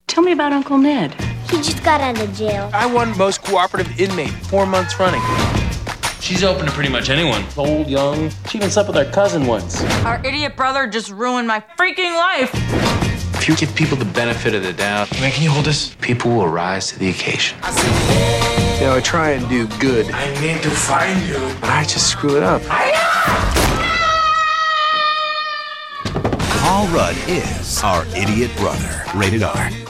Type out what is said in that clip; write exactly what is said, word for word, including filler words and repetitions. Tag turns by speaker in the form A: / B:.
A: Tell me about Uncle Ned.
B: He just got out of jail.
C: I won most cooperative inmate four months running.
D: She's open to pretty much anyone.
C: Old, young. She even slept with our cousin once.
E: Our idiot brother just ruined my freaking life.
F: If you give people the benefit of the doubt,
D: Man, can you hold this?
F: people will rise to the occasion.
C: You know, I try and do good,
F: I need to find you.
C: but I just screw it up.
G: Paul Rudd is our idiot brother. Rated R.